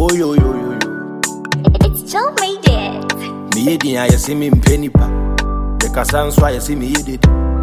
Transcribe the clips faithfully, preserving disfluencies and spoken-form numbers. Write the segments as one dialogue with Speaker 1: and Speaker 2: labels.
Speaker 1: Oh yo yo yo yo.
Speaker 2: It's Joe made it.
Speaker 1: Me yedi I see me penny pa. The casan so I see me yedi.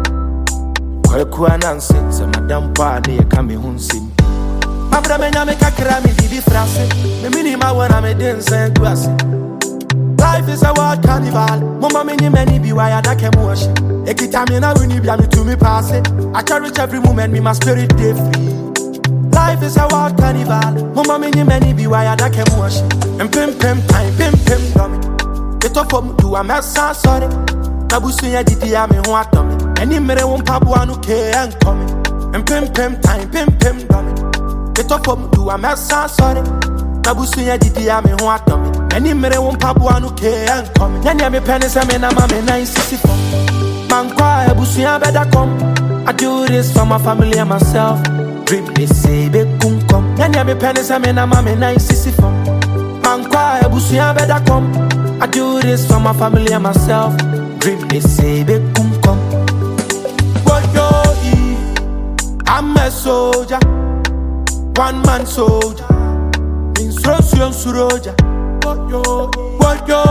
Speaker 1: Kwaku ananse se madam pa ne e ka me hunsim. Abra me na me kakra me bibi frase. Me minima wana me dense guase. Life is a wild carnival. Mama me ni many be why I can wash. Ekita me na wini bia me to me pass it. I cherish every moment me my spirit dey free. Life is a wild carnival. Mama me ni many be why I can wash. And pim pim time pim pim dummy. Get up from do a mess sorry. Tabusu ya didi ya me ho atomi. Any mere won pabwa no ke and coming. And pim pim time pim pim dummy. Get up from do a mess sorry. Tabusu ya didi ya me ho atomi. Any mere won pabwa no ke and coming. Nyanya me penny se me na mama na insisi fo. Man kwa ebusu ya better come. I do this for my family and myself. Dream me say be kum come. Nyanya me penny se me na mama na insisi fo. Man kwa ebusu ya better come. I do this for my family and myself. Dream me say be kum come. What yo e? I'm a soldier, one man soldier. Instruction soldier. What yo e? What yo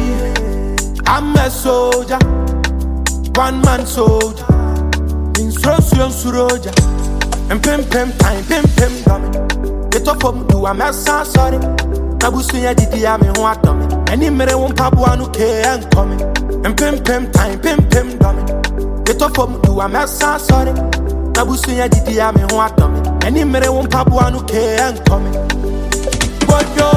Speaker 1: e? I'm a soldier, one man soldier. Instruction soldier. And pim pim time pim pim dummy. Get up from do a mess sorry. Tabusu ya didi ya me ho atomi. Any mere won pabwa no ke and coming. And pim pim time pim pim dummy. Get up from do a mess sorry. Tabusu ya didi ya me ho atomi. Any mere won pabwa no ke and coming. But yo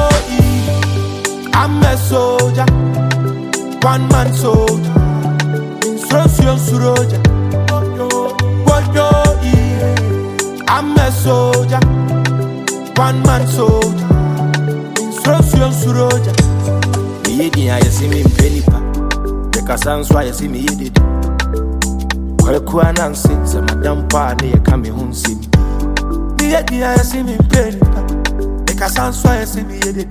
Speaker 1: e, I'm a soldier, one man soldier. Instruction soldier. But yo e, I'm a soldier, one man soldier. Instruction soldier. Me yedi I see me penny pa. The casan so I see me yedi. Kwaku ananse se madam pa ne e ka me hunsim. Me yedi I see me penny pa. The casan so I see me yedi.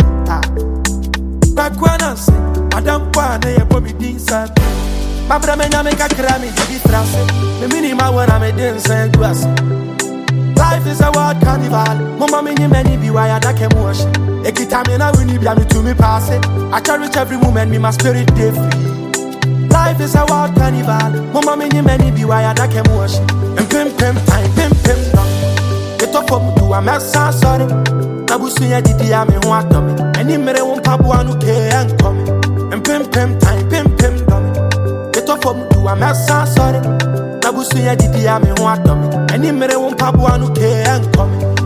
Speaker 1: Kwaku ananse madam pa ne e bobi dinsa. Mabra me na me kakra me bibi frase. Me minima wana me dense guase. Life is a wild carnival. Mama me ni many be why I can wash. Ekita me na wini bia me to me pass it. I cherish every moment me my spirit dey free. Life is a wild carnival. Mama me ni many be why I can wash. And pim pim time pim pim down. Get up from do a mess sorry. Tabusu ya didi ya me ho atomi. Any mere won pabwa no ke and coming. And pim pim time pim pim down. Get up from do a mess sorry. Tabusu ya didi ya me ho atomi. Any mere won pabwa no ke and coming.